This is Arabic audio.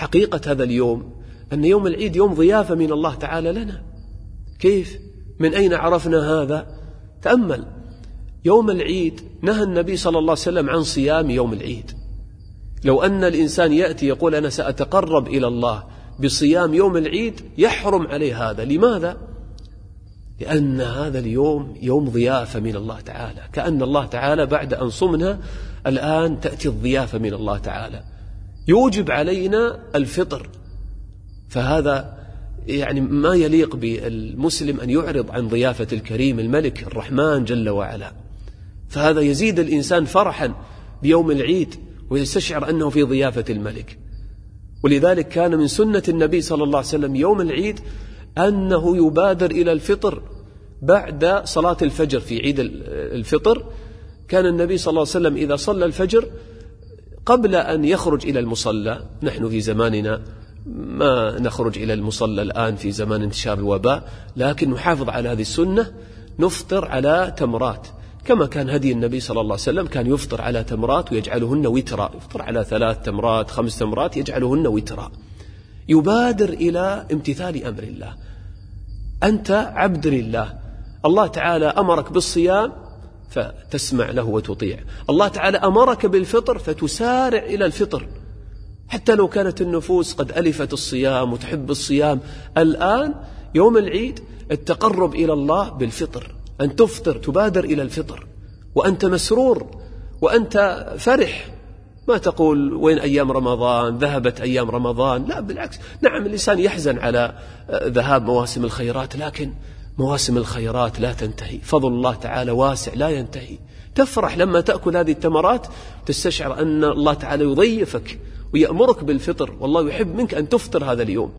حقيقة هذا اليوم أن يوم العيد يوم ضيافة من الله تعالى لنا. كيف؟ من أين عرفنا هذا؟ تأمل، يوم العيد نهى النبي صلى الله عليه وسلم عن صيام يوم العيد. لو أن الإنسان يأتي يقول أنا سأتقرب إلى الله بصيام يوم العيد يحرم عليه هذا. لماذا؟ لأن هذا اليوم يوم ضيافة من الله تعالى، كأن الله تعالى بعد أن صمنا الآن تأتي الضيافة من الله تعالى، يوجب علينا الفطر. فهذا يعني ما يليق بالمسلم أن يعرض عن ضيافة الكريم الملك الرحمن جل وعلا. فهذا يزيد الإنسان فرحا بيوم العيد ويستشعر أنه في ضيافة الملك. ولذلك كان من سنة النبي صلى الله عليه وسلم يوم العيد أنه يبادر إلى الفطر بعد صلاة الفجر. في عيد الفطر كان النبي صلى الله عليه وسلم إذا صلى الفجر قبل أن يخرج إلى المصلى، نحن في زماننا ما نخرج إلى المصلى الآن في زمان انتشار الوباء، لكن نحافظ على هذه السنة، نفطر على تمرات كما كان هدي النبي صلى الله عليه وسلم، كان يفطر على تمرات ويجعلهن وترا، يفطر على 3 تمرات 5 تمرات يجعلهن وترا، يبادر إلى امتثال أمر الله. أنت عبد لله، الله تعالى أمرك بالصيام فتسمع له وتطيع، الله تعالى أمرك بالفطر فتسارع إلى الفطر، حتى لو كانت النفوس قد ألفت الصيام وتحب الصيام. الآن يوم العيد التقرب إلى الله بالفطر، أن تفطر، تبادر إلى الفطر وأنت مسرور وأنت فرح، ما تقول وين أيام رمضان، ذهبت أيام رمضان، لا بالعكس. نعم الإنسان يحزن على ذهاب مواسم الخيرات، لكن مواسم الخيرات لا تنتهي، فضل الله تعالى واسع لا ينتهي. تفرح لما تأكل هذه التمرات، تستشعر أن الله تعالى يضيفك ويأمرك بالفطر، والله يحب منك أن تفطر هذا اليوم.